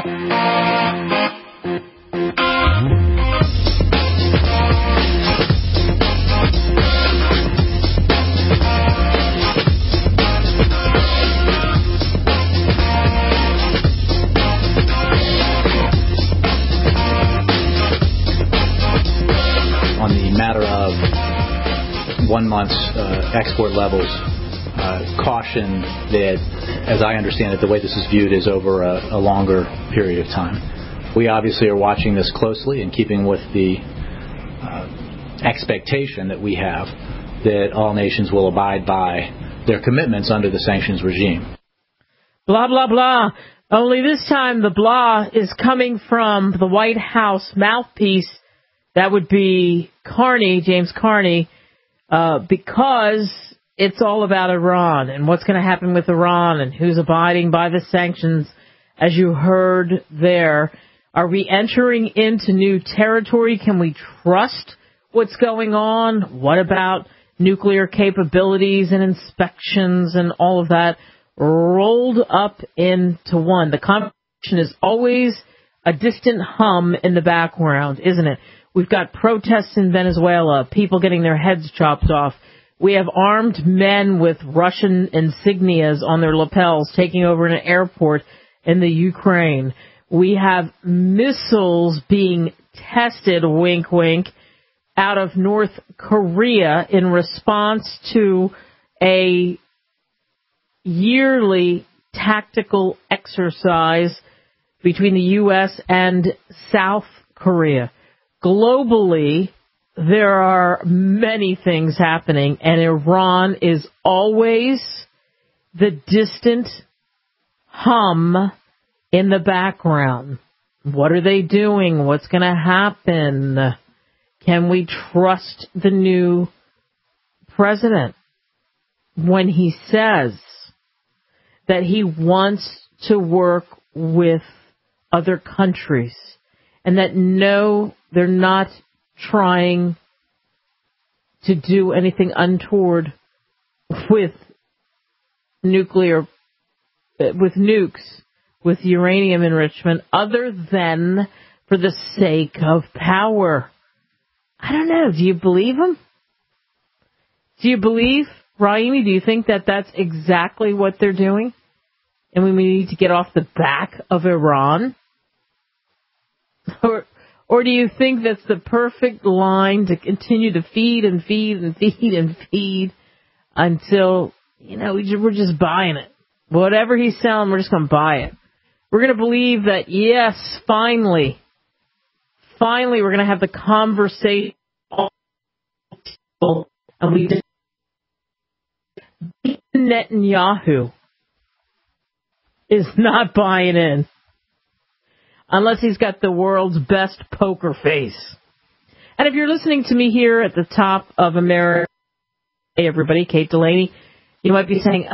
Export levels, caution that, as I understand it, the way this is viewed is over a longer period of time. We obviously are watching this closely and keeping with the expectation that we have that all nations will abide by their commitments under the sanctions regime. Blah, blah, blah. Only this time the blah is coming from the White House mouthpiece. That would be Carney, James Carney, because it's all about Iran and what's going to happen with Iran and who's abiding by the sanctions, as you heard there. Are we entering into new territory? Can we trust what's going on? What about nuclear capabilities and inspections and all of that rolled up into one? The conversation is always a distant hum in the background, isn't it? We've got protests in Venezuela, people getting their heads chopped off. We have armed men with Russian insignias on their lapels taking over an airport in the Ukraine. We have missiles being tested, wink, wink, out of North Korea in response to a yearly tactical exercise between the U.S. and South Korea. Globally, there are many things happening, and Iran is always the distant hum in the background. What are they doing? What's going to happen? Can we trust the new president when he says that he wants to work with other countries and that no, they're not trying to do anything untoward with nukes, with uranium enrichment, other than for the sake of power? I don't know. Do you believe him? Do you believe, Raimi, do you think that that's exactly what they're doing? And we need to get off the back of Iran? Or do you think that's the perfect line to continue to feed and feed and feed and feed until, we're just buying it? Whatever he's selling, we're just going to buy it. We're going to believe that, yes, finally, we're going to have the conversation. And we just Netanyahu is not buying in. Unless he's got the world's best poker face. And if you're listening to me here at the top of America, hey everybody, Kate Delaney, you might be saying,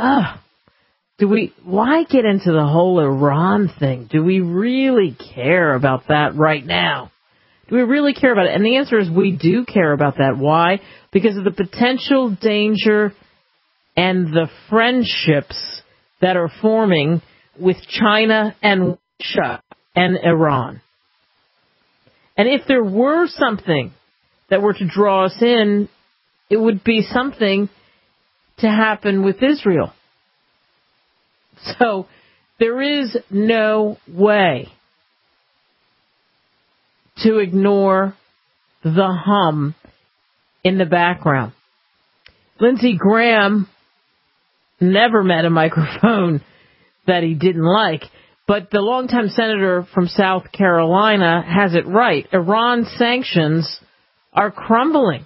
why get into the whole Iran thing? Do we really care about that right now? Do we really care about it? And the answer is we do care about that. Why? Because of the potential danger and the friendships that are forming with China and Russia and Iran. And if there were something that were to draw us in, it would be something to happen with Israel. So there is no way to ignore the hum in the background. Lindsey Graham never met a microphone that he didn't like. But the longtime senator from South Carolina has it right. Iran sanctions are crumbling.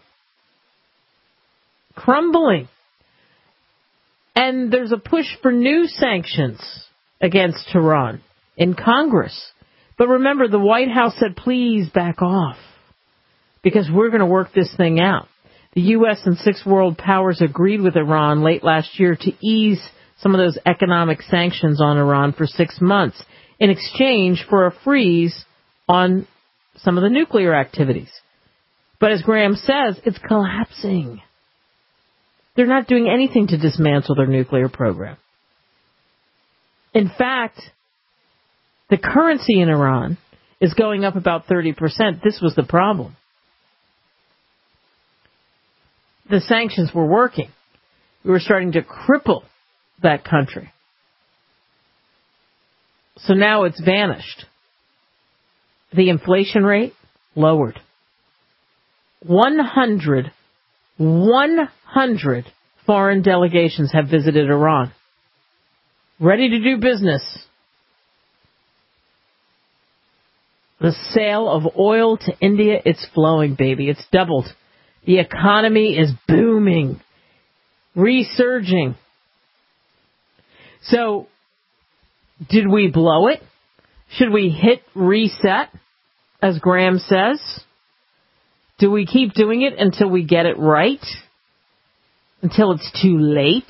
And there's a push for new sanctions against Iran in Congress. But remember, the White House said, please back off, because we're going to work this thing out. The U.S. and 6 world powers agreed with Iran late last year to ease some of those economic sanctions on Iran for 6 months in exchange for a freeze on some of the nuclear activities. But as Graham says, it's collapsing. They're not doing anything to dismantle their nuclear program. In fact, The currency in Iran is going up about 30%. This was the problem. The sanctions were working. We were starting to cripple that country. So now it's vanished. The inflation rate lowered. 100 foreign delegations have visited Iran. Ready to do business. The sale of oil to India, it's flowing, baby. It's doubled. The economy is booming, resurging. So, did we blow it? Should we hit reset, as Graham says? Do we keep doing it until we get it right? Until it's too late?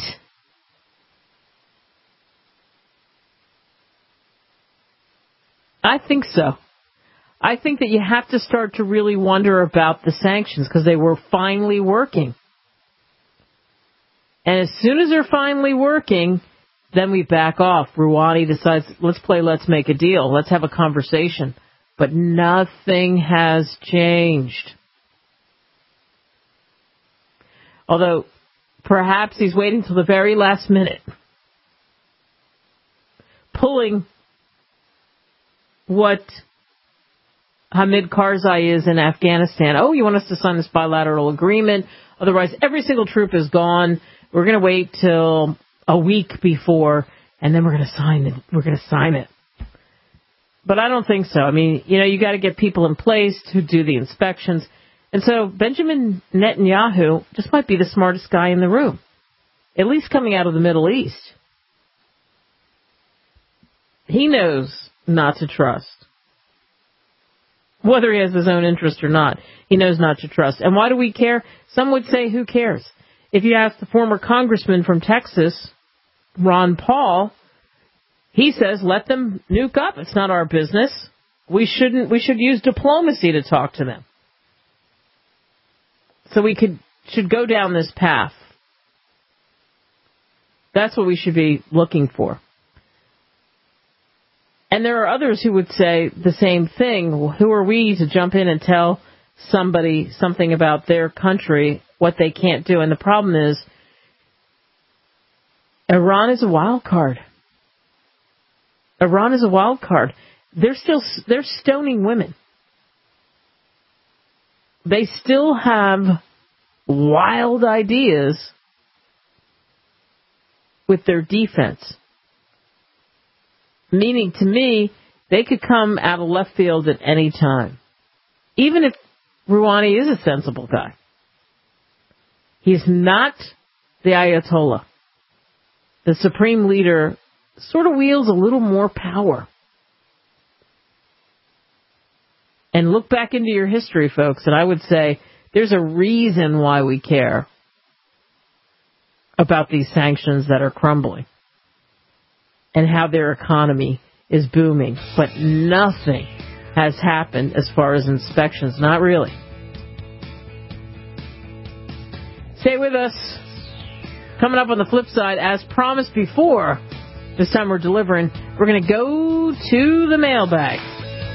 I think so. I think that you have to start to really wonder about the sanctions because they were finally working. And as soon as they're finally working, then we back off. Rouhani decides, let's make a deal. Let's have a conversation. But nothing has changed. Although, perhaps he's waiting till the very last minute. Pulling what Hamid Karzai is in Afghanistan. Oh, you want us to sign this bilateral agreement? Otherwise, every single troop is gone. We're going to wait till a week before, and then we're going to sign it. We're going to sign it. But I don't think so. I mean, you got to get people in place to do the inspections. And so Benjamin Netanyahu just might be the smartest guy in the room, at least coming out of the Middle East. He knows not to trust. Whether he has his own interest or not, he knows not to trust. And why do we care? Some would say, who cares? If you ask the former congressman from Texas, Ron Paul, he says, let them nuke up. It's not our business. We should use diplomacy to talk to them. So we should go down this path. That's what we should be looking for. And there are others who would say the same thing. Who are we to jump in and tell somebody something about their country, what they can't do? And the problem is, Iran is a wild card. Iran is a wild card. They're stoning women. They still have wild ideas with their defense. Meaning, to me, they could come out of left field at any time. Even if Rouhani is a sensible guy. He's not the Ayatollah. The supreme leader sort of wields a little more power. And look back into your history, folks, and I would say there's a reason why we care about these sanctions that are crumbling and how their economy is booming. But nothing has happened as far as inspections. Not really. Stay with us. Coming up on the flip side, as promised before, this time we're delivering. We're going to go to the mailbag.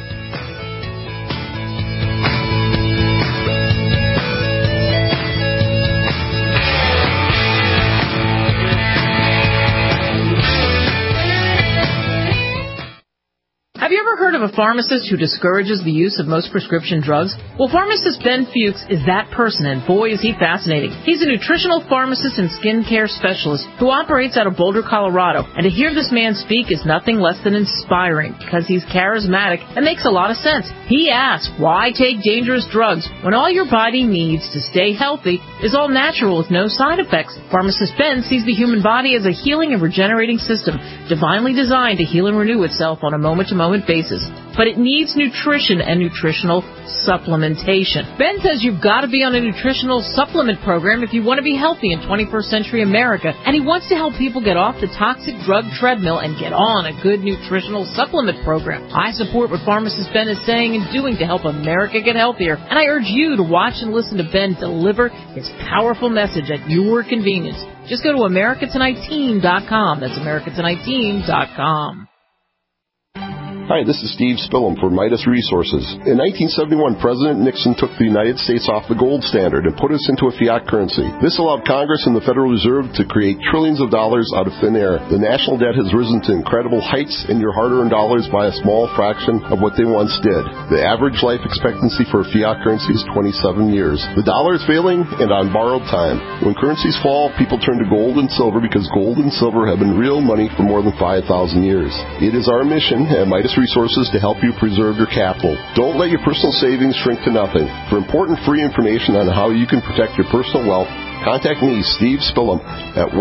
Have you ever heard of a pharmacist who discourages the use of most prescription drugs? Well, pharmacist Ben Fuchs is that person, and boy, is he fascinating. He's a nutritional pharmacist and skincare specialist who operates out of Boulder, Colorado. And to hear this man speak is nothing less than inspiring because he's charismatic and makes a lot of sense. He asks, why take dangerous drugs when all your body needs to stay healthy is all natural with no side effects? Pharmacist Ben sees the human body as a healing and regenerating system, divinely designed to heal and renew itself on a moment-to-moment basis. But it needs nutrition and nutritional supplementation. Ben says you've got to be on a nutritional supplement program if you want to be healthy in 21st century America, and he wants to help people get off the toxic drug treadmill and get on a good nutritional supplement program. I support what pharmacist Ben is saying and doing to help America get healthier, and I urge you to watch and listen to Ben deliver his powerful message at your convenience. Just go to AmericaTonightTeam.com. That's AmericaTonightTeam.com. Hi, this is Steve Spillum for Midas Resources. In 1971, President Nixon took the United States off the gold standard and put us into a fiat currency. This allowed Congress and the Federal Reserve to create trillions of dollars out of thin air. The national debt has risen to incredible heights, and your hard-earned dollars by a small fraction of what they once did. The average life expectancy for a fiat currency is 27 years. The dollar is failing and on borrowed time. When currencies fall, people turn to gold and silver because gold and silver have been real money for more than 5,000 years. It is our mission at Midas Resources to help you preserve your capital. Don't let your personal savings shrink to nothing. For important free information on how you can protect your personal wealth, contact me, Steve Spillum, at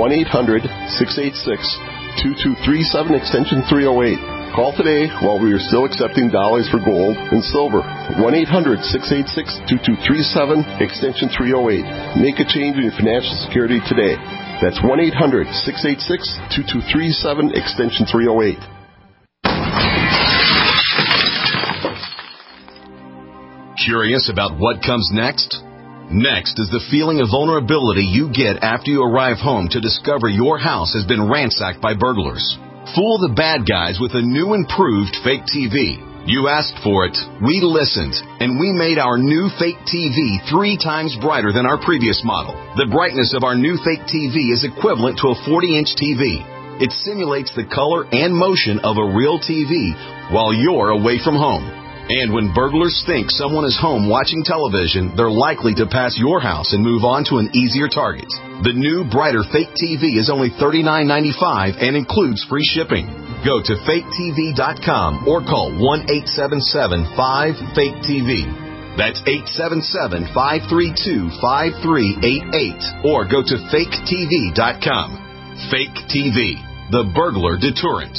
1-800-686-2237, extension 308. Call today while we are still accepting dollars for gold and silver. 1-800-686-2237, extension 308. Make a change in your financial security today. That's 1-800-686-2237, extension 308. Curious about what comes next? Next is the feeling of vulnerability you get after you arrive home to discover your house has been ransacked by burglars. Fool the bad guys with a new improved fake TV. You asked for it, we listened, and we made our new fake TV 3 times brighter than our previous model. The brightness of our new fake TV is equivalent to a 40-inch TV. It simulates the color and motion of a real TV while you're away from home. And when burglars think someone is home watching television, they're likely to pass your house and move on to an easier target. The new, brighter fake TV is only $39.95 and includes free shipping. Go to faketv.com or call 1-877-5-FAKE-TV. That's 877-532-5388. Or go to faketv.com. Fake TV, the burglar deterrent.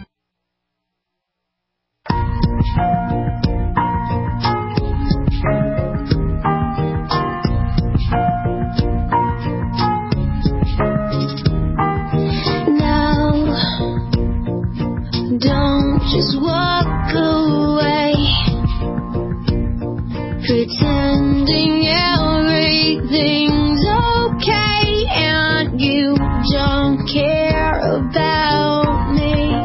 Just walk away, pretending everything's okay, and you don't care about me.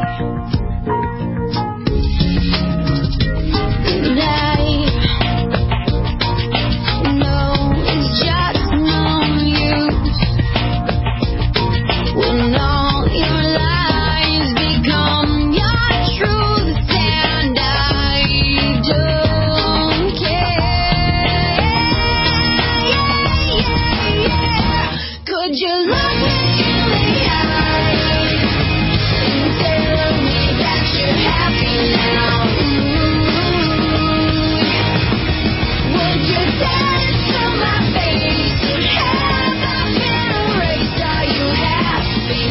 And I know it's just no use when all your lies become your truth, and I don't care. Could you look me in the eyes and tell me that you're happy now? Would you tell it to my face, or have I been erased? Are you happy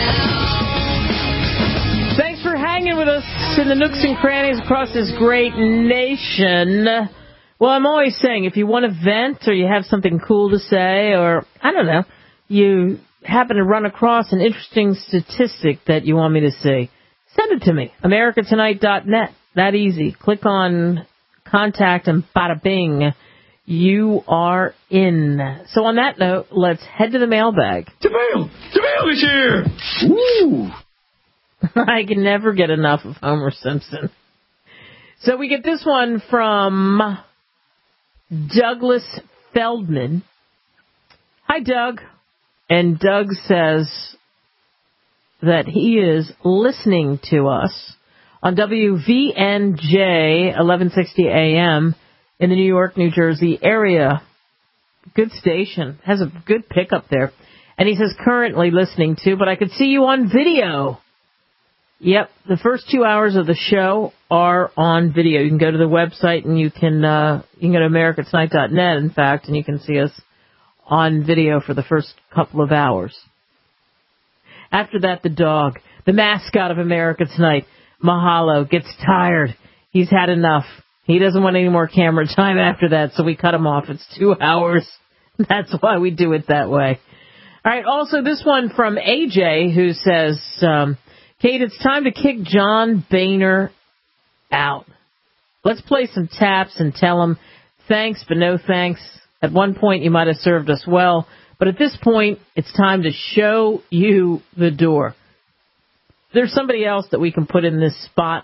now? Thanks for hanging with us in the nooks and crannies across this great nation. Well, I'm always saying, if you want to vent or you have something cool to say, or, I don't know, you happen to run across an interesting statistic that you want me to see, send it to me. AmericaTonight.net. That easy. Click on contact and bada bing. You are in. So on that note, let's head to the mailbag. The mail is here. Ooh. I can never get enough of Homer Simpson. So we get this one from Douglas Feldman. Hi, Doug. And Doug says that he is listening to us on WVNJ 1160 AM in the New York, New Jersey area. Good station. Has a good pickup there. And he says currently listening to, but I could see you on video. Yep, the first 2 hours of the show are on video. You can go to the website and you can go to AmericaTonight.net, in fact, and you can see us on video for the first couple of hours. After that, the dog, the mascot of America Tonight, Mahalo, gets tired. He's had enough. He doesn't want any more camera time after that, so we cut him off. It's 2 hours. That's why we do it that way. All right, also this one from AJ, who says, Kate, it's time to kick John Boehner out. Let's play some taps and tell him thanks, but no thanks. At one point, you might have served us well, but at this point, it's time to show you the door. There's somebody else that we can put in this spot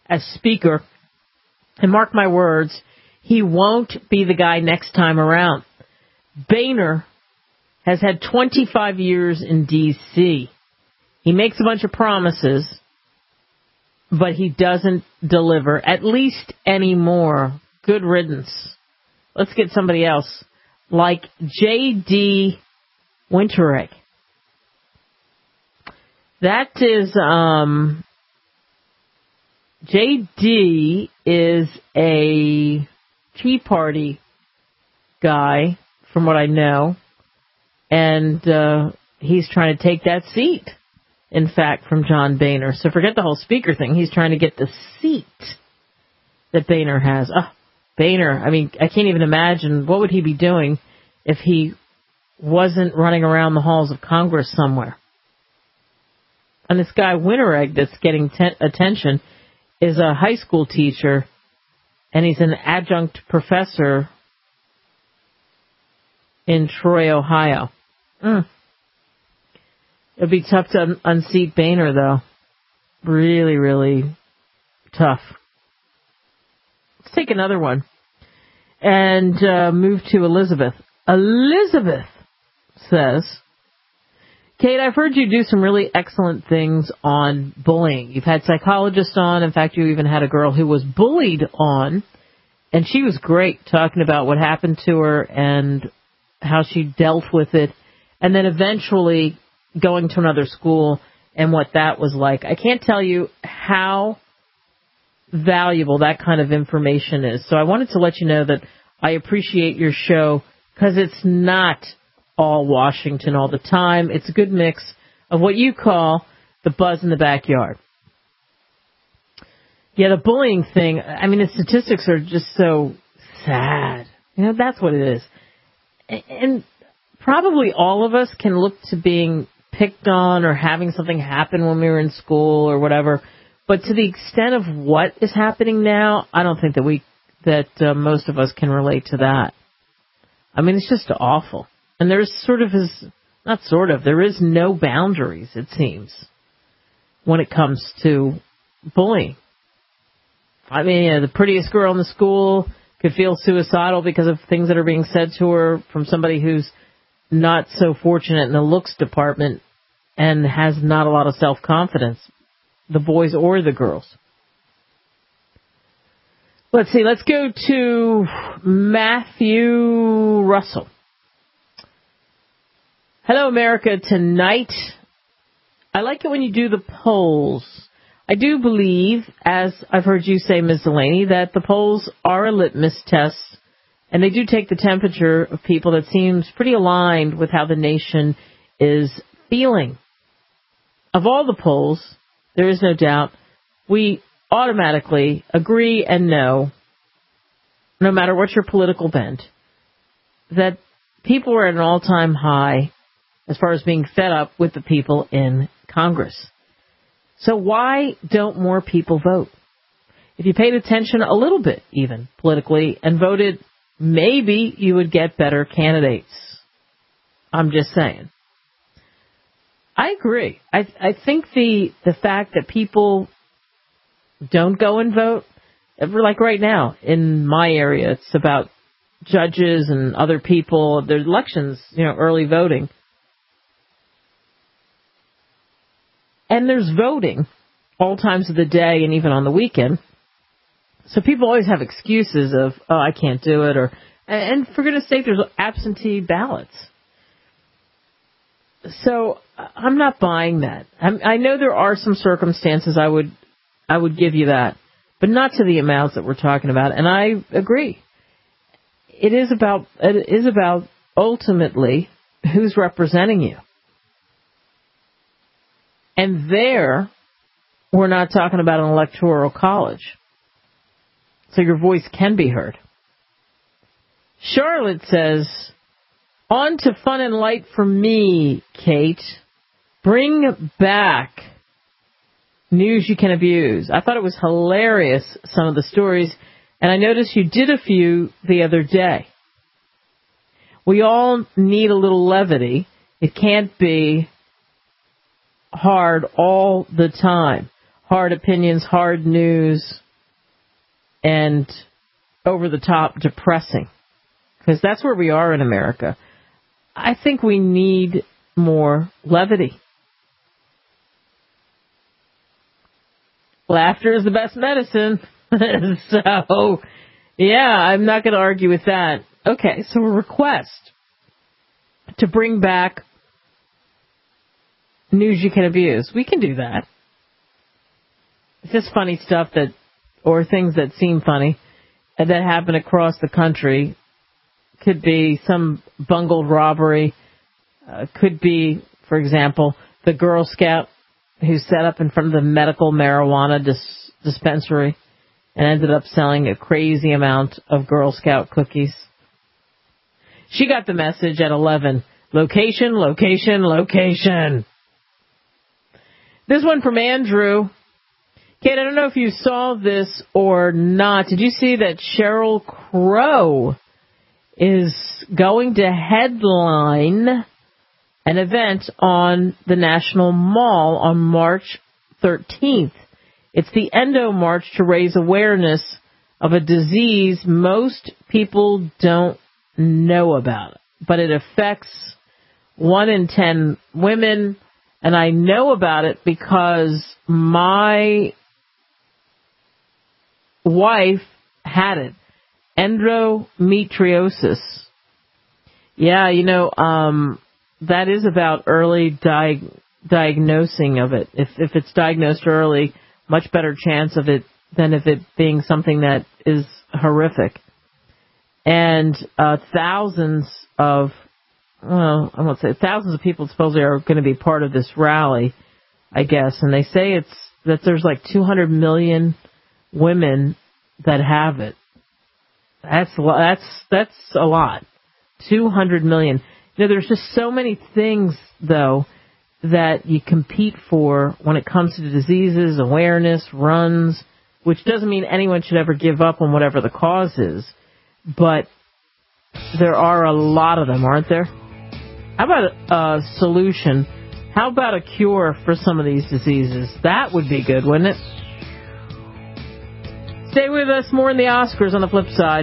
as Speaker. And mark my words, he won't be the guy next time around. Boehner has had 25 years in D.C. He makes a bunch of promises, but he doesn't deliver, at least anymore. Good riddance. Let's get somebody else, like J.D. Winteregg. That is, J.D. is a Tea Party guy, from what I know, and he's trying to take that seat, in fact, from John Boehner. So forget the whole Speaker thing. He's trying to get the seat that Boehner has. Oh, Boehner, I mean, I can't even imagine what would he be doing if he wasn't running around the halls of Congress somewhere. And this guy Winteregg that's getting attention is a high school teacher, and he's an adjunct professor in Troy, Ohio. It'd be tough to unseat Boehner, though. Really, really tough. Let's take another one and move to Elizabeth. Elizabeth says, Kate, I've heard you do some really excellent things on bullying. You've had psychologists on. In fact, you even had a girl who was bullied on, and she was great talking about what happened to her and how she dealt with it, and then eventually going to another school and what that was like. I can't tell you how valuable that kind of information is. So I wanted to let you know that I appreciate your show, because it's not all Washington all the time. It's a good mix of what you call the buzz in the backyard. Yeah, the bullying thing, I mean, the statistics are just so sad. You know, that's what it is. And probably all of us can look to being picked on or having something happen when we were in school or whatever. But to the extent of what is happening now, I don't think that most of us can relate to that. I mean, it's just awful. And there is no boundaries, it seems, when it comes to bullying. I mean, the prettiest girl in the school could feel suicidal because of things that are being said to her from somebody who's not so fortunate in the looks department and has not a lot of self-confidence, the boys or the girls. Let's see, let's go to Matthew Russell. Hello, America. Tonight, I like it when you do the polls. I do believe, as I've heard you say, Ms. Delaney, that the polls are a litmus test, and they do take the temperature of people that seems pretty aligned with how the nation is feeling. Of all the polls, there is no doubt, we automatically agree and know, no matter what your political bent, that people are at an all-time high as far as being fed up with the people in Congress. So why don't more people vote? If you paid attention a little bit, even politically, and voted, maybe you would get better candidates. I'm just saying. I agree. I think the fact that people don't go and vote, like right now in my area, it's about judges and other people. There's elections, early voting. And there's voting all times of the day and even on the weekend. So people always have excuses of, oh, I can't do it. And for goodness sake, there's absentee ballots. So I'm not buying that. I know there are some circumstances I would give you that, but not to the amounts that we're talking about. And I agree. It is about ultimately who's representing you. And there, we're not talking about an electoral college. So your voice can be heard. Charlotte says, on to fun and light for me, Kate. Bring back news you can abuse. I thought it was hilarious, some of the stories, and I noticed you did a few the other day. We all need a little levity. It can't be hard all the time. Hard opinions, hard news. and over-the-top depressing, because that's where we are in America. I think we need more levity. Laughter is the best medicine. So, yeah, I'm not going to argue with that. Okay, so a request to bring back news you can abuse. We can do that. It's just funny stuff or things that seem funny that happen across the country. Could be some bungled robbery. Could be, for example, the Girl Scout who set up in front of the medical marijuana dispensary and ended up selling a crazy amount of Girl Scout cookies. She got the message at 11. Location, location, location. This one from Andrew. Kate, I don't know if you saw this or not. Did you see that Sheryl Crow is going to headline an event on the National Mall on March 13th? It's the Endo March to raise awareness of a disease most people don't know about, but it affects 1 in 10 women, and I know about it because my wife had it. Endometriosis. Yeah, that is about early diagnosing of it. If it's diagnosed early, much better chance of it than if it being something that is horrific. And thousands of people supposedly are going to be part of this rally, I guess. And they say that there's like 200 million women that have it. That's a lot. 200 million. There's just so many things, though, that you compete for when it comes to diseases, awareness, runs, which doesn't mean anyone should ever give up on whatever the cause is. But there are a lot of them, aren't there? How about a solution? How about a cure for some of these diseases? That would be good, wouldn't it? Stay with us. More in the Oscars on the flip side.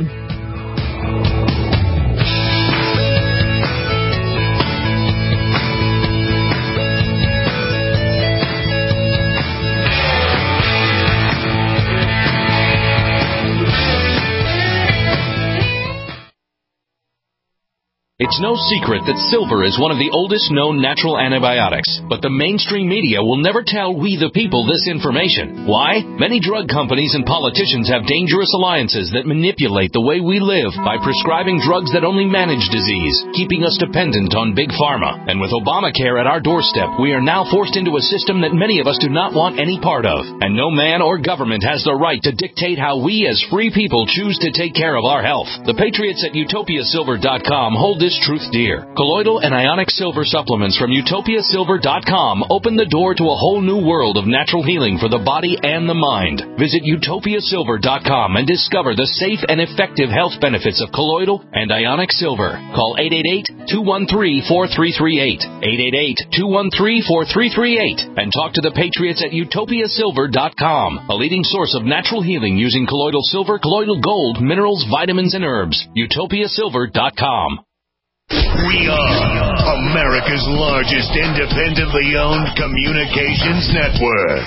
It's no secret that silver is one of the oldest known natural antibiotics, but the mainstream media will never tell we the people this information. Why? Many drug companies and politicians have dangerous alliances that manipulate the way we live by prescribing drugs that only manage disease, keeping us dependent on big pharma. And with Obamacare at our doorstep, we are now forced into a system that many of us do not want any part of. And no man or government has the right to dictate how we as free people choose to take care of our health. The patriots at UtopiaSilver.com hold this truth dear. Colloidal and ionic silver supplements from UtopiaSilver.com open the door to a whole new world of natural healing for the body and the mind. Visit UtopiaSilver.com and discover the safe and effective health benefits of colloidal and ionic silver. Call 888-213-4338, 888-213-4338, and talk to the patriots at UtopiaSilver.com, a leading source of natural healing using colloidal silver, colloidal gold, minerals, vitamins, and herbs. UtopiaSilver.com. We are America's largest independently owned communications network,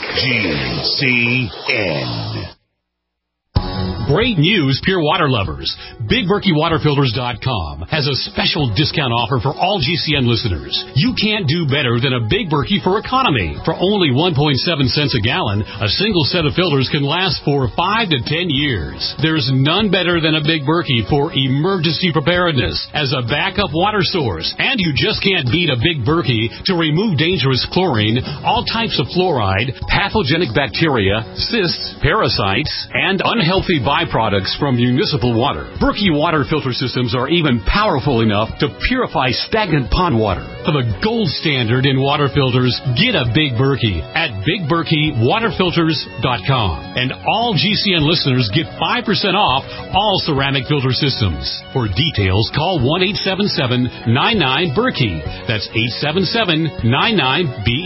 GCN. Great news, pure water lovers. BigBerkeyWaterFilters.com has a special discount offer for all GCN listeners. You can't do better than a Big Berkey for economy. For only 1.7 cents a gallon, a single set of filters can last for 5 to 10 years. There's none better than a Big Berkey for emergency preparedness as a backup water source. And you just can't beat a Big Berkey to remove dangerous chlorine, all types of fluoride, pathogenic bacteria, cysts, parasites, and unhealthy byproducts from municipal water. Berkey water filter systems are even powerful enough to purify stagnant pond water. For the gold standard in water filters, get a Big Berkey at BigBerkeyWaterFilters.com. And all GCN listeners get 5% off all ceramic filter systems. For details, call 1-877-99-BERKEY. That's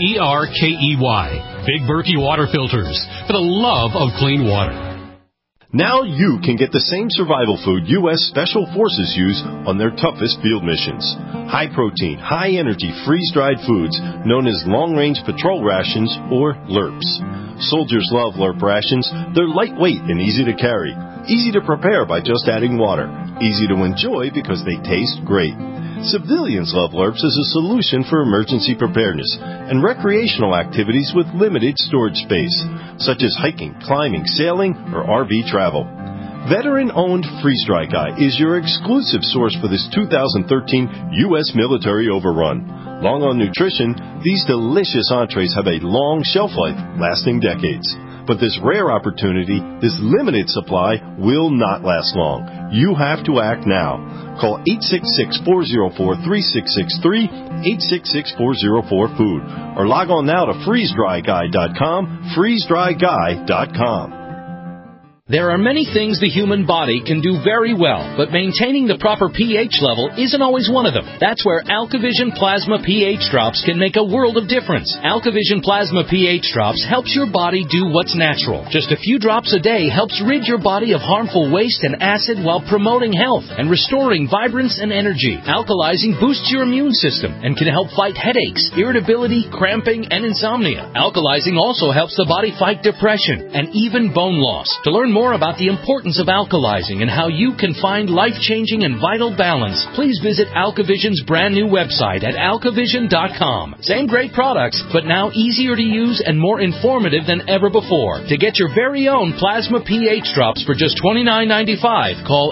877-99-BERKEY. Big Berkey Water Filters, for the love of clean water. Now you can get the same survival food U.S. Special Forces use on their toughest field missions. High-protein, high-energy, freeze-dried foods known as long-range patrol rations, or LRPs. Soldiers love LRP rations. They're lightweight and easy to carry. Easy to prepare by just adding water. Easy to enjoy because they taste great. Civilians love LRPs as a solution for emergency preparedness and recreational activities with limited storage space, such as hiking, climbing, sailing, or RV travel. Veteran-owned Freeze Dry Guy is your exclusive source for this 2013 U.S. military overrun. Long on nutrition, these delicious entrees have a long shelf life, lasting decades. But this rare opportunity, this limited supply, will not last long. You have to act now. Call 866-404-3663, 866-404-FOOD, or log on now to freezedryguy.com, freezedryguy.com. There are many things the human body can do very well, but maintaining the proper pH level isn't always one of them. That's where AlkaVision Plasma pH Drops can make a world of difference. AlkaVision Plasma pH Drops helps your body do what's natural. Just a few drops a day helps rid your body of harmful waste and acid while promoting health and restoring vibrance and energy. Alkalizing boosts your immune system and can help fight headaches, irritability, cramping, and insomnia. Alkalizing also helps the body fight depression and even bone loss. To learn more about the importance of alkalizing and how you can find life-changing and vital balance, please visit AlkaVision's brand new website at alkavision.com. Same great products, but now easier to use and more informative than ever before. To get your very own Plasma pH Drops for just $29.95, call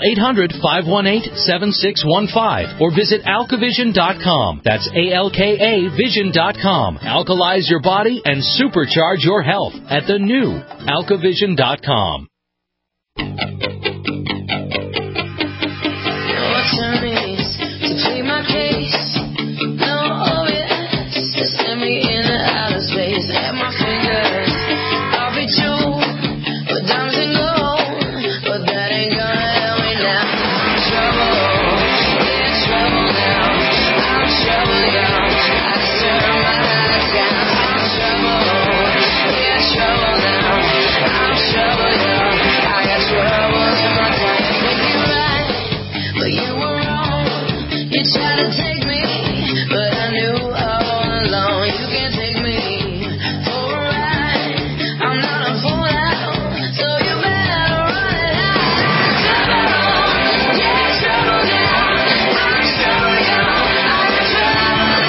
800-518-7615 or visit alkavision.com. That's ALKA Vision.com. Alkalize your body and supercharge your health at the new alkavision.com. Your attorneys to plead my case. No OS to send me in and out of space. At my fingers, I'll be true, but diamonds and gold, but that ain't gonna help me now. I'm trouble, yeah, trouble now. I'm trouble, y'all. I turn my eyes down. I'm trouble, yeah, trouble now. I'm trouble, y'all. Troubles in my time, make you right, but you were wrong. You tried to take me, but I knew all along you can't take me for a ride. I'm not a fool now, so you better run it out. Trouble, yeah, trouble now. I'm trouble, y'all. I'm trouble,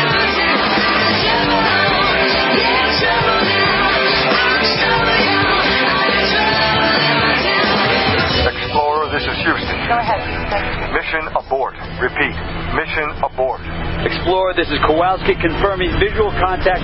yeah, trouble now. I'm trouble, y'all. Explorer, this is Houston. Go ahead, Houston. Mission abort. Repeat. Mission abort. Explorer, this is Kowalski confirming visual contact.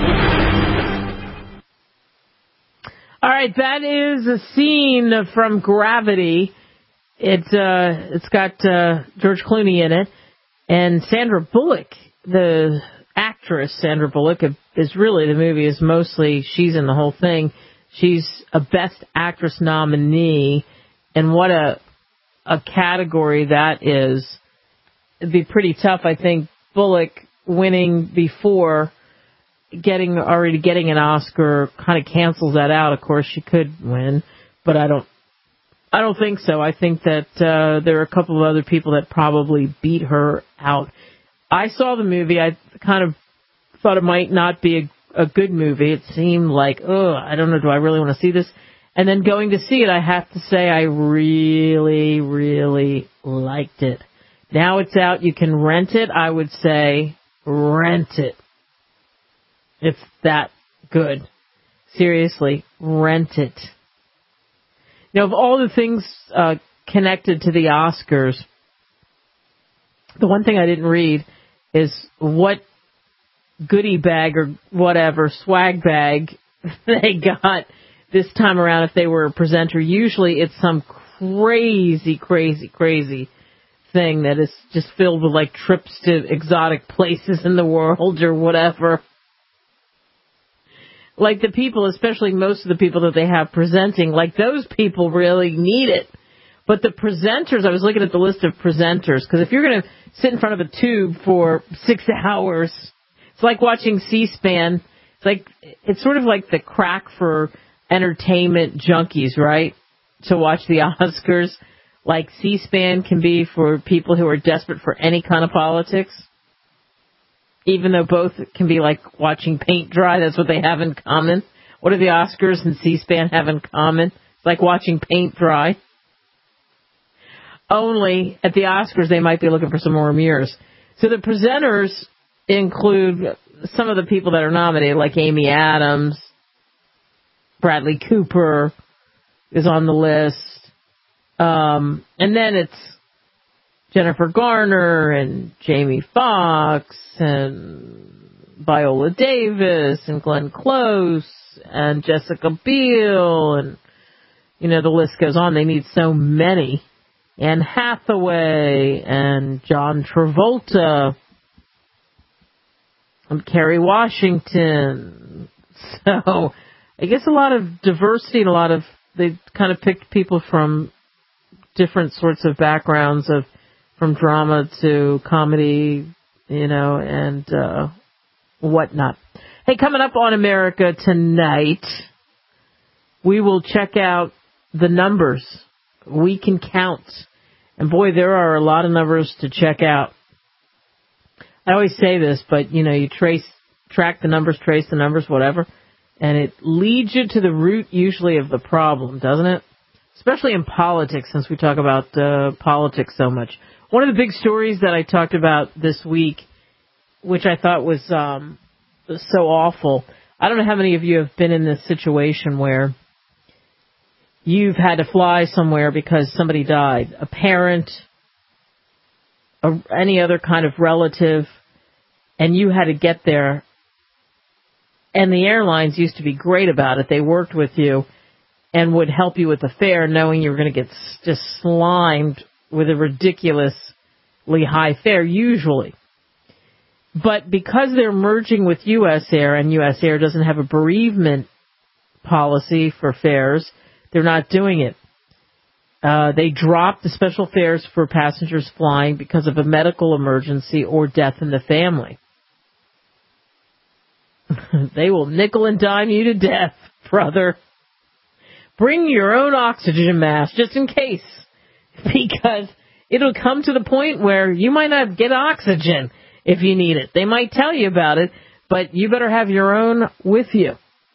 All right, that is a scene from Gravity. It's got George Clooney in it, and Sandra Bullock, the actress Sandra Bullock, is really, the movie is mostly, she's in the whole thing. She's a Best Actress nominee, and what a category that is. It'd be pretty tough, I think. Bullock winning before getting an Oscar kind of cancels that out. Of course, she could win, but I don't think so. I think that there are a couple of other people that probably beat her out. I saw the movie. I kind of thought it might not be a good movie. It seemed like, I don't know, do I really want to see this? And then going to see it, I have to say I really, really liked it. Now it's out. You can rent it. I would say rent it. It's that good. Seriously, rent it. You know, of all the things connected to the Oscars, the one thing I didn't read is what goodie bag or whatever, swag bag they got this time around if they were a presenter. Usually it's some crazy thing that is just filled with like trips to exotic places in the world or whatever. Like the people, especially most of the people that they have presenting, like those people really need it. But the presenters, I was looking at the list of presenters, because if you're going to sit in front of a tube for 6 hours, it's like watching C-SPAN. It's sort of like the crack for entertainment junkies, right? to watch the Oscars like C-SPAN can be for people who are desperate for any kind of politics? Even though both can be like watching paint dry, that's what they have in common. What do the Oscars and C-SPAN have in common? It's like watching paint dry. Only at the Oscars they might be looking for some more mirrors. So the presenters include some of the people that are nominated, like Amy Adams, Bradley Cooper is on the list. And then it's Jennifer Garner and Jamie Foxx and Viola Davis and Glenn Close and Jessica Biel and, you know, the list goes on. They need so many. Anne Hathaway and John Travolta and Kerry Washington. So I guess a lot of diversity and they kind of picked people from different sorts of backgrounds from drama to comedy, you know, and whatnot. Hey, coming up on America Tonight, we will check out the numbers. We can count. And boy, there are a lot of numbers to check out. I always say this, but you know, you track the numbers, trace the numbers, whatever, and it leads you to the root usually of the problem, doesn't it? Especially in politics, since we talk about politics so much. One of the big stories that I talked about this week, which I thought was so awful. I don't know how many of you have been in this situation where you've had to fly somewhere because somebody died, a parent, any other kind of relative, and you had to get there. And the airlines used to be great about it. They worked with you and would help you with the fare, knowing you were going to get just slimed with a ridiculously high fare, usually. But because they're merging with U.S. Air, and U.S. Air doesn't have a bereavement policy for fares, they're not doing it. They dropped the special fares for passengers flying because of a medical emergency or death in the family. They will nickel and dime you to death, brother. Bring your own oxygen mask, just in case. Because it'll come to the point where you might not get oxygen if you need it. They might tell you about it, but you better have your own with you.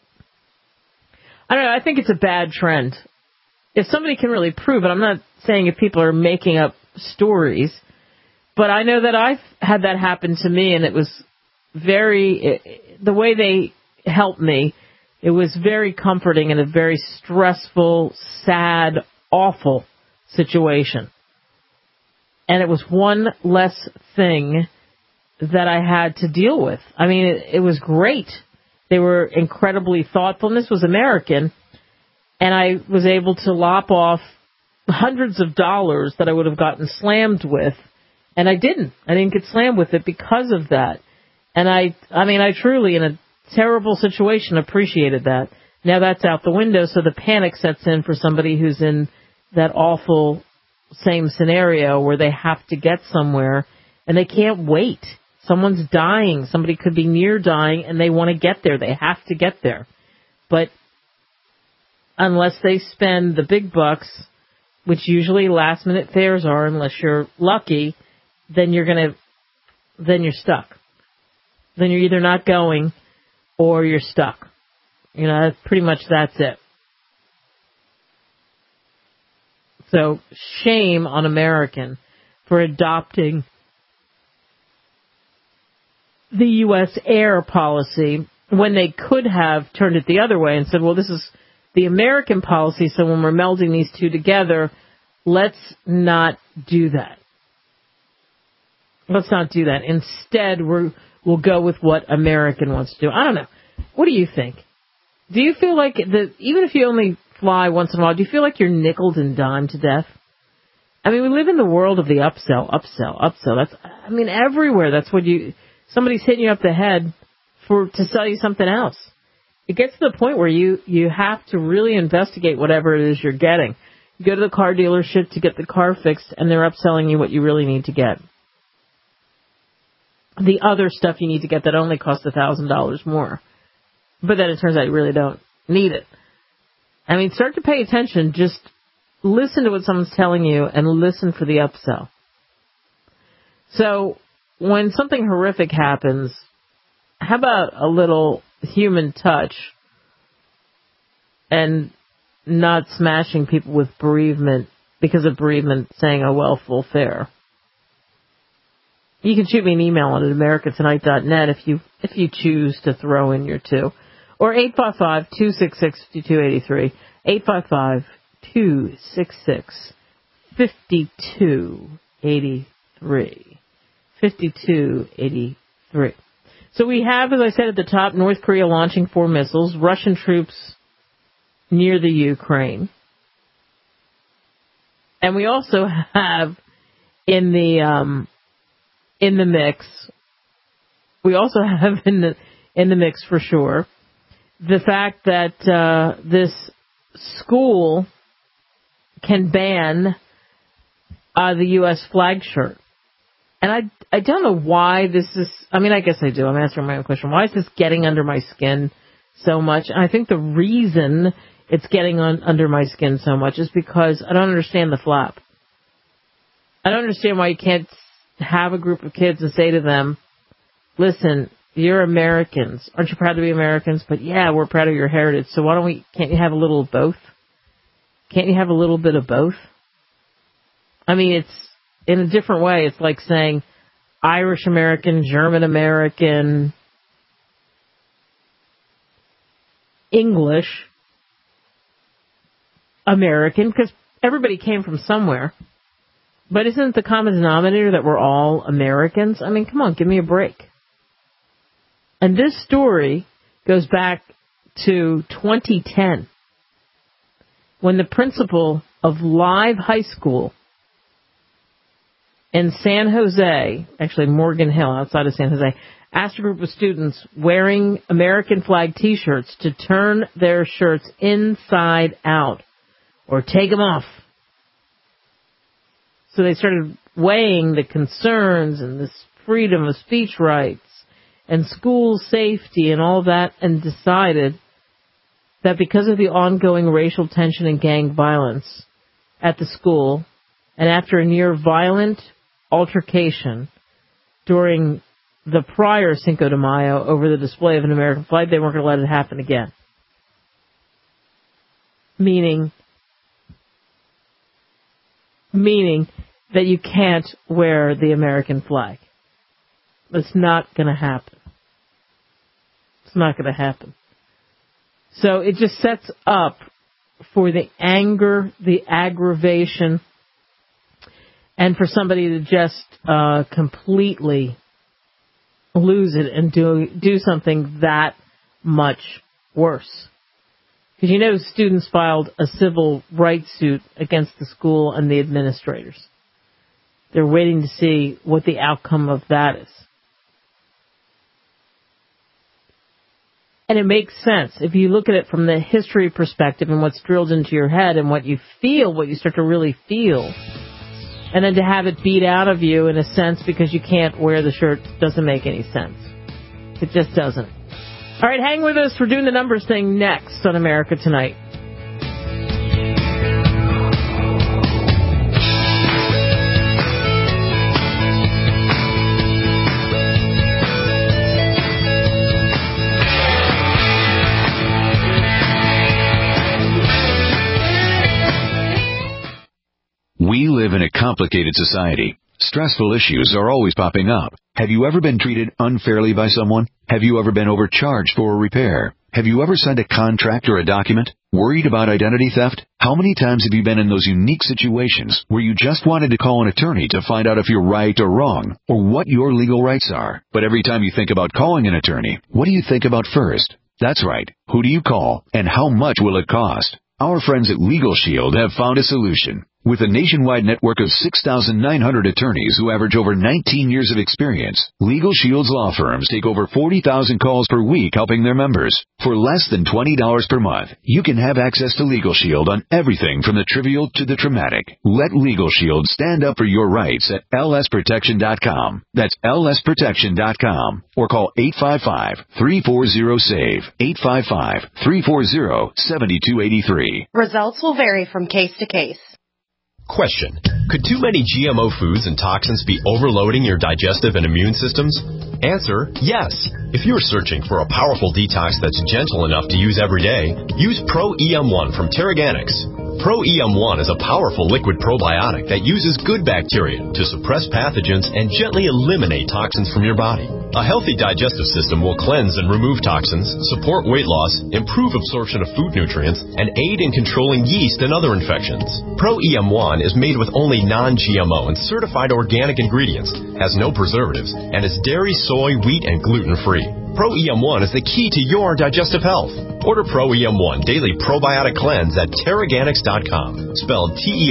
I don't know, I think it's a bad trend. If somebody can really prove it, I'm not saying if people are making up stories, but I know that I've had that happen to me, and it was the way they helped me, it was very comforting in a very stressful, sad, awful situation. And it was one less thing that I had to deal with. I mean, it was great. They were incredibly thoughtful, and this was American, and I was able to lop off hundreds of dollars that I would have gotten slammed with, and I didn't. I didn't get slammed with it because of that. And I truly, in a terrible situation, appreciated that. Now that's out the window, so the panic sets in for somebody who's in that awful same scenario where they have to get somewhere, and they can't wait. Someone's dying. Somebody could be near dying, and they want to get there. They have to get there. But unless they spend the big bucks, which usually last-minute fares are, unless you're lucky, then you're stuck. Then you're either not going or you're stuck. You know, that's it. So shame on American for adopting the U.S. Air policy when they could have turned it the other way and said, well, this is the American policy, so when we're melding these two together, let's not do that. Let's not do that. Instead, we'll go with what American wants to do. I don't know. What do you think? Do you feel like even if you only fly once in a while, do you feel like you're nickeled and dimed to death? I mean, we live in the world of the upsell. Everywhere. That's what somebody's hitting you up the head to sell you something else. It gets to the point where you have to really investigate whatever it is you're getting. You go to the car dealership to get the car fixed, and they're upselling you what you really need to get. The other stuff you need to get that only costs $1,000 more. But then it turns out you really don't need it. I mean, start to pay attention just listen to what someone's telling you and listen for the upsell. So when something horrific happens, how about a little human touch and not smashing people with bereavement because of bereavement, saying, oh, well, full fare. You can shoot me an email on americatonight.net if you choose to throw in your two. Or 855-266-5283. 855-266-5283. 5283. So we have, as I said at the top, North Korea launching 4 missiles, Russian troops near the Ukraine. And we also have in the mix, we also have in the mix for sure, the fact that this school can ban the U.S. flag shirt. And I don't know why this is, I mean, I guess I do. I'm answering my own question. Why is this getting under my skin so much? And I think the reason it's getting under my skin so much is because I don't understand the flap. I don't understand why you can't have a group of kids and say to them, listen, you're Americans. Aren't you proud to be Americans? But yeah, we're proud of your heritage. So can't you have a little of both? Can't you have a little bit of both? I mean, it's in a different way. It's like saying Irish American, German American, English American, because everybody came from somewhere. But isn't the common denominator that we're all Americans? I mean, come on, give me a break. And this story goes back to 2010, when the principal of Live High School in San Jose, actually Morgan Hill outside of San Jose, asked a group of students wearing American flag T-shirts to turn their shirts inside out or take them off. So they started weighing the concerns and this freedom of speech rights and school safety and all that, and decided that because of the ongoing racial tension and gang violence at the school, and after a near violent altercation during the prior Cinco de Mayo over the display of an American flag, they weren't going to let it happen again. Meaning that you can't wear the American flag. It's not going to happen. It's not going to happen. So it just sets up for the anger, the aggravation, and for somebody to just completely lose it and do something that much worse. Because you know students filed a civil rights suit against the school and the administrators. They're waiting to see what the outcome of that is. And it makes sense. If you look at it from the history perspective and what's drilled into your head and what you feel, what you start to really feel, and then to have it beat out of you in a sense because you can't wear the shirt doesn't make any sense. It just doesn't. All right, hang with us. We're doing the numbers thing next on America Tonight. We live in a complicated society. Stressful issues are always popping up. Have you ever been treated unfairly by someone? Have you ever been overcharged for a repair? Have you ever signed a contract or a document? Worried about identity theft? How many times have you been in those unique situations where you just wanted to call an attorney to find out if you're right or wrong, or what your legal rights are? But every time you think about calling an attorney, what do you think about first? That's right. Who do you call, and how much will it cost? Our friends at Legal Shield have found a solution. With a nationwide network of 6,900 attorneys who average over 19 years of experience, Legal Shield's law firms take over 40,000 calls per week helping their members. For less than $20 per month, you can have access to Legal Shield on everything from the trivial to the traumatic. Let Legal Shield stand up for your rights at lsprotection.com. That's lsprotection.com. Or call 855-340-SAVE. 855-340-7283. Results will vary from case to case. Question: could too many GMO foods and toxins be overloading your digestive and immune systems? Answer: yes. If you're searching for a powerful detox that's gentle enough to use every day, use Pro-EM1 from Terraganics. Pro-EM1 is a powerful liquid probiotic that uses good bacteria to suppress pathogens and gently eliminate toxins from your body. A healthy digestive system will cleanse and remove toxins, support weight loss, improve absorption of food nutrients, and aid in controlling yeast and other infections. Pro-EM1 is made with only non-GMO and certified organic ingredients, has no preservatives, and is dairy, soy, wheat, and gluten-free. Pro-EM1 is the key to your digestive health. Order Pro-EM1 Daily Probiotic Cleanse at Terraganics.com, spelled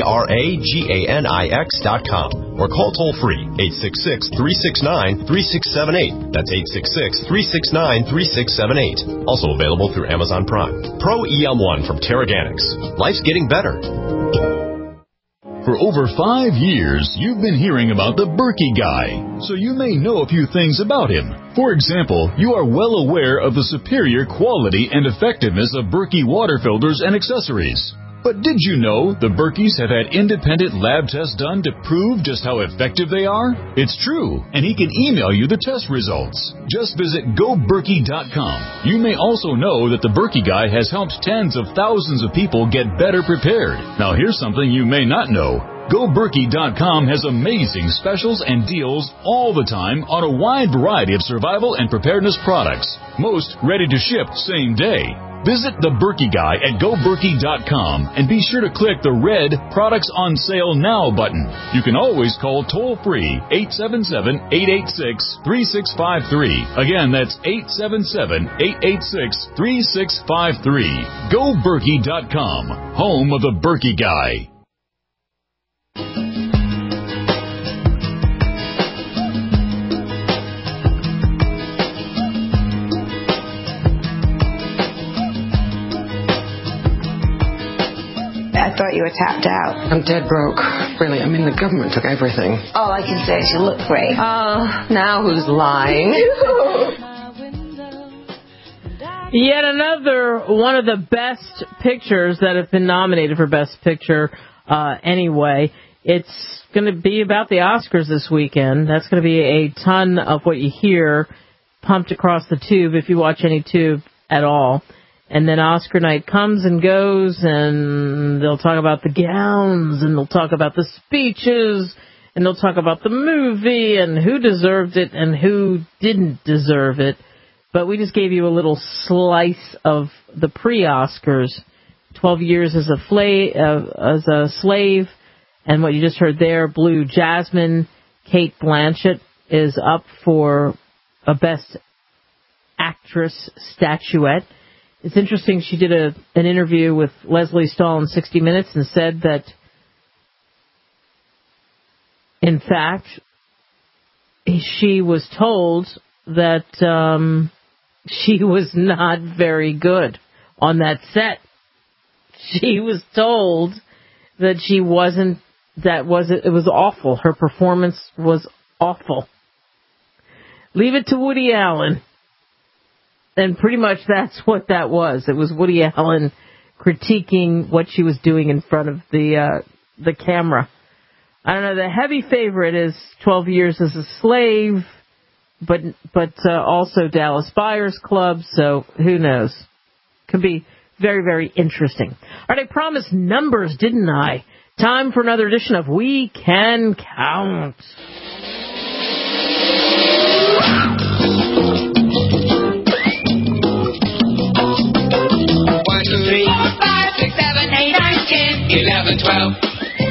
Terraganix.com, or call toll-free 866-369-3678. That's 866-369-3678. Also available through Amazon Prime. Pro-EM1 from Terraganics. Life's getting better. For over 5 years, you've been hearing about the Berkey Guy, so you may know a few things about him. For example, you are well aware of the superior quality and effectiveness of Berkey water filters and accessories. But did you know the Berkeys have had independent lab tests done to prove just how effective they are? It's true, and he can email you the test results. Just visit GoBerkey.com. You may also know that the Berkey Guy has helped tens of thousands of people get better prepared. Now here's something you may not know. GoBerkey.com has amazing specials and deals all the time on a wide variety of survival and preparedness products, most ready to ship same day. Visit the Berkey Guy at GoBerkey.com and be sure to click the red Products on Sale Now button. You can always call toll-free 877-886-3653. Again, that's 877-886-3653. GoBerkey.com, home of the Berkey Guy. I thought you were tapped out. I'm dead broke. Really, I mean, the government took everything. All I can say is you look great. Now who's lying? Yet another one of the best pictures that have been nominated for Best Picture anyway. It's going to be about the Oscars this weekend. That's going to be a ton of what you hear pumped across the tube if you watch any tube at all. And then Oscar night comes and goes, and they'll talk about the gowns, and they'll talk about the speeches, and they'll talk about the movie, and who deserved it and who didn't deserve it. But we just gave you a little slice of the pre-Oscars, 12 Years as a Slave, and what you just heard there, Blue Jasmine. Cate Blanchett is up for a Best Actress statuette. It's interesting, she did an interview with Leslie Stahl in 60 Minutes and said that, in fact, she was told that she was not very good on that set. She was told that it was awful. Her performance was awful. Leave it to Woody Allen. And pretty much that's what that was. It was Woody Allen critiquing what she was doing in front of the camera. I don't know. The heavy favorite is 12 Years as a Slave, but also Dallas Buyers Club. So who knows? Could be very, very interesting. All right, I promised numbers, didn't I? Time for another edition of We Can Count. 11, 12. 1, 2, 3, 4, 5, 6, 7, 8, 9, 10, 11,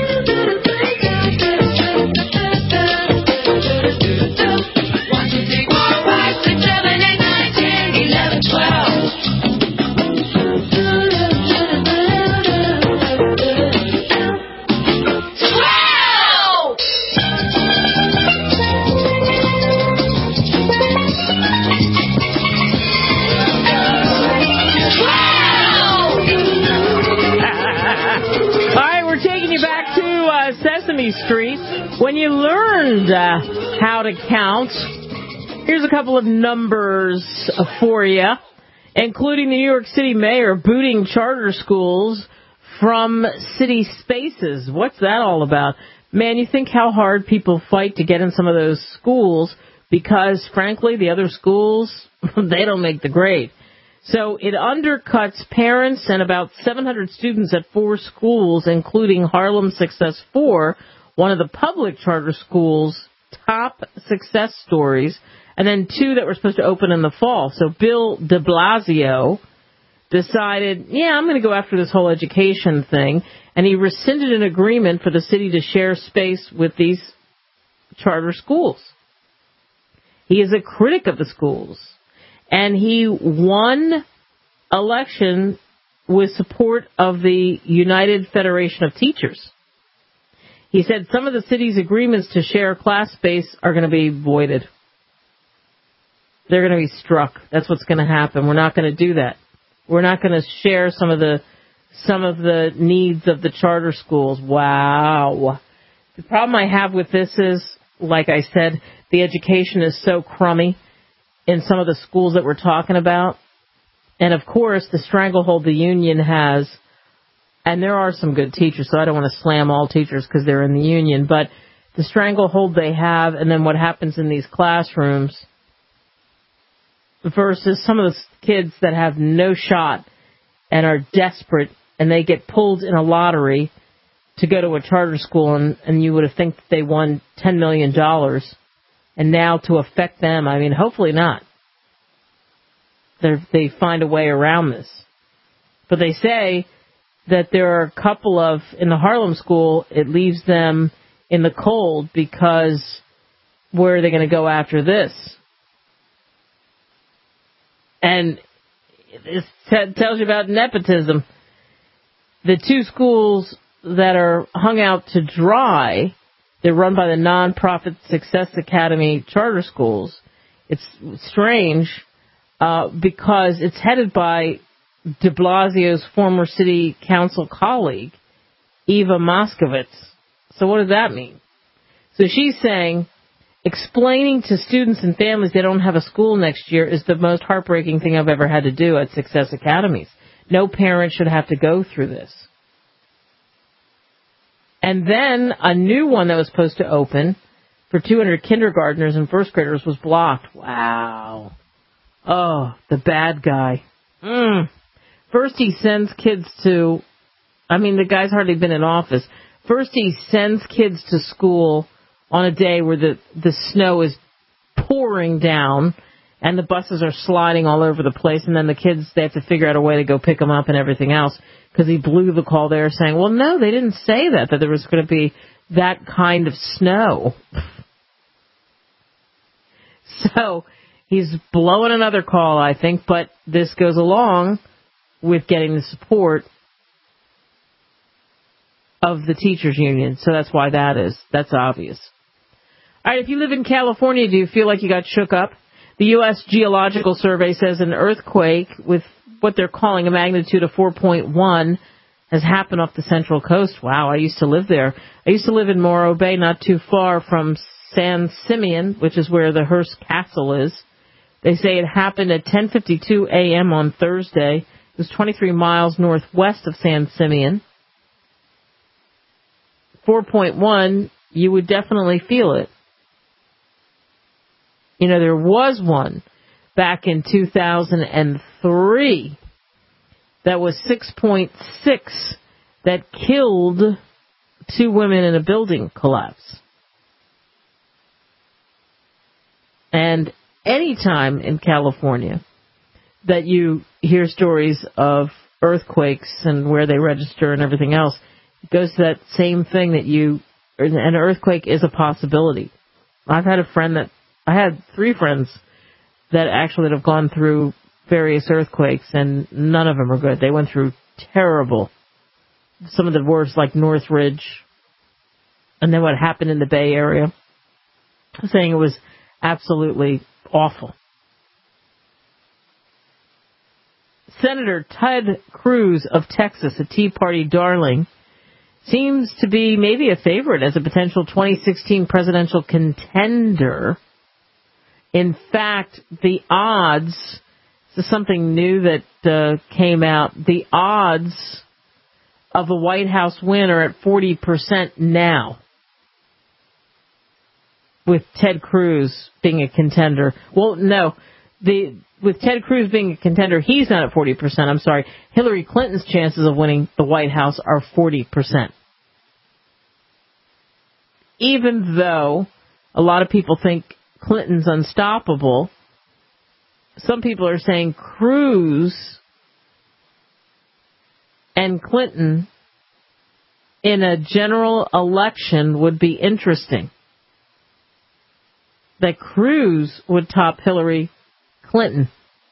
12. Sesame Street. When you learned how to count, here's a couple of numbers for you, including the New York City mayor booting charter schools from city spaces. What's that all about? Man, you think how hard people fight to get in some of those schools because, frankly, the other schools, they don't make the grade. So it undercuts parents and about 700 students at 4 schools, including Harlem Success 4, one of the public charter schools' top success stories, and then 2 that were supposed to open in the fall. So Bill de Blasio decided, I'm going to go after this whole education thing, and he rescinded an agreement for the city to share space with these charter schools. He is a critic of the schools, and he won election with support of the United Federation of Teachers. He said some of the city's agreements to share class space are going to be voided. They're going to be struck. That's what's going to happen. We're not going to do that. We're not going to share some of the needs of the charter schools. Wow. The problem I have with this is, like I said, the education is so crummy in some of the schools that we're talking about. And, of course, the stranglehold the union has, and there are some good teachers, so I don't want to slam all teachers because they're in the union, but the stranglehold they have and then what happens in these classrooms versus some of the kids that have no shot and are desperate and they get pulled in a lottery to go to a charter school and you would have think that they won $10 million. And now to affect them, I mean, hopefully not. They find a way around this. But they say that there are a couple of, in the Harlem school, it leaves them in the cold because where are they going to go after this? And it tells you about nepotism. The 2 schools that are hung out to dry, they're run by the nonprofit Success Academy charter schools. It's strange because it's headed by de Blasio's former city council colleague, Eva Moskowitz. So what does that mean? So she's saying explaining to students and families they don't have a school next year is the most heartbreaking thing I've ever had to do at Success Academies. No parent should have to go through this. And then a new one that was supposed to open for 200 kindergartners and first graders was blocked. Wow. Oh, the bad guy. First he sends kids to, the guy's hardly been in office. First he sends kids to school on a day where the snow is pouring down and the buses are sliding all over the place, and then the kids, they have to figure out a way to go pick them up and everything else, because he blew the call there saying, well, no, they didn't say that there was going to be that kind of snow. So he's blowing another call, I think, but this goes along with getting the support of the teachers union. So that's why that's obvious. All right, if you live in California, do you feel like you got shook up? The U.S. Geological Survey says an earthquake with what they're calling a magnitude of 4.1 has happened off the Central Coast. Wow, I used to live there. I used to live in Morro Bay, not too far from San Simeon, which is where the Hearst Castle is. They say it happened at 10:52 a.m. on Thursday. It was 23 miles northwest of San Simeon. 4.1, you would definitely feel it. There was one back in 2003 that was 6.6 that killed 2 women in a building collapse. And anytime in California that you hear stories of earthquakes and where they register and everything else, it goes to that same thing that an earthquake is a possibility. I had 3 friends that actually have gone through various earthquakes, and none of them are good. They went through terrible, some of the worst, like Northridge, and then what happened in the Bay Area, saying it was absolutely awful. Senator Ted Cruz of Texas, a Tea Party darling, seems to be maybe a favorite as a potential 2016 presidential contender. In fact, the odds, this is something new that came out, the odds of the White House win are at 40% now, with Ted Cruz being a contender. Well, no, with Ted Cruz being a contender, he's not at 40%. I'm sorry. Hillary Clinton's chances of winning the White House are 40%. Even though a lot of people think Clinton's unstoppable, some people are saying Cruz and Clinton in a general election would be interesting. That Cruz would top Hillary Clinton.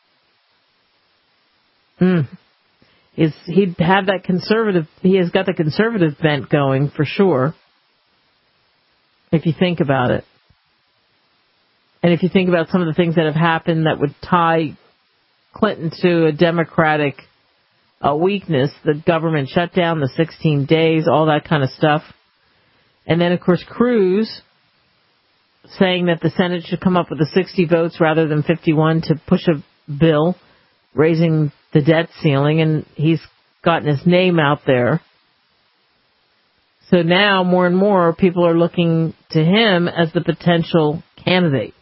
He'd have that conservative, he has got the conservative bent going for sure, if you think about it. And if you think about some of the things that have happened that would tie Clinton to a Democratic weakness, the government shutdown, the 16 days, all that kind of stuff. And then, of course, Cruz saying that the Senate should come up with the 60 votes rather than 51 to push a bill raising the debt ceiling, and he's gotten his name out there. So now more and more people are looking to him as the potential candidate.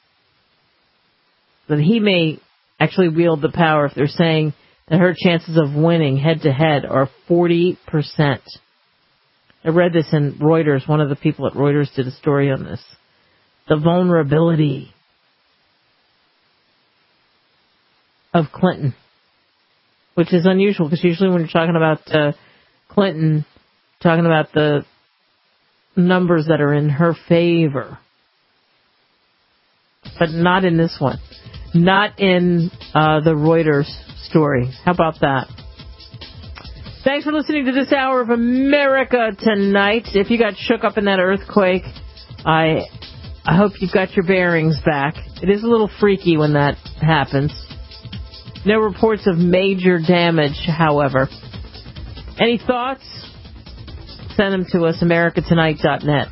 That he may actually wield the power if they're saying that her chances of winning head-to-head are 40%. I read this in Reuters. One of the people at Reuters did a story on this. The vulnerability of Clinton, which is unusual because usually when you're talking about Clinton, talking about the numbers that are in her favor, but not in this one. Not in the Reuters story. How about that? Thanks for listening to this hour of America Tonight. If you got shook up in that earthquake, I hope you've got your bearings back. It is a little freaky when that happens. No reports of major damage, however. Any thoughts? Send them to us, americatonight.net.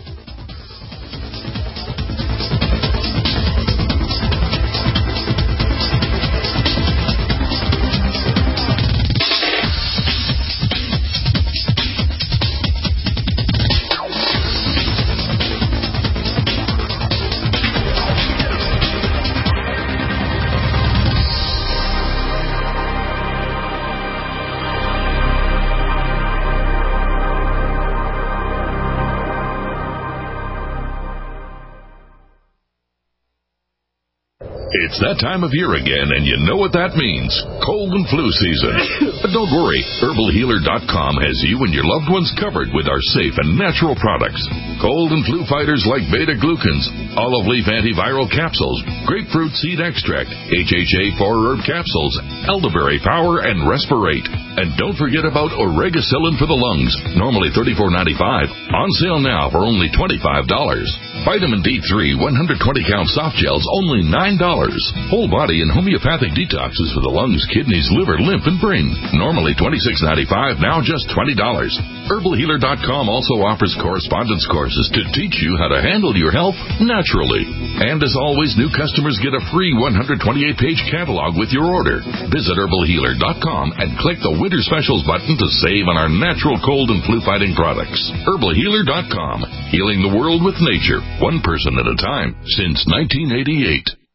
It's that time of year again, and you know what that means. Cold and flu season. But don't worry. HerbalHealer.com has you and your loved ones covered with our safe and natural products. Cold and flu fighters like beta-glucans, olive leaf antiviral capsules, grapefruit seed extract, HHA 4-herb capsules, elderberry power, and Respirate. And don't forget about Oregacillin for the lungs, normally $34.95. On sale now for only $25. Vitamin D3 120-count soft gels, only $9. Whole body and homeopathic detoxes for the lungs, kidneys, liver, lymph, and brain. Normally $26.95, now just $20. HerbalHealer.com also offers correspondence courses to teach you how to handle your health naturally. And as always, new customers get a free 128-page catalog with your order. Visit HerbalHealer.com and click the Winter Specials button to save on our natural cold and flu-fighting products. HerbalHealer.com, healing the world with nature, one person at a time, since 1988.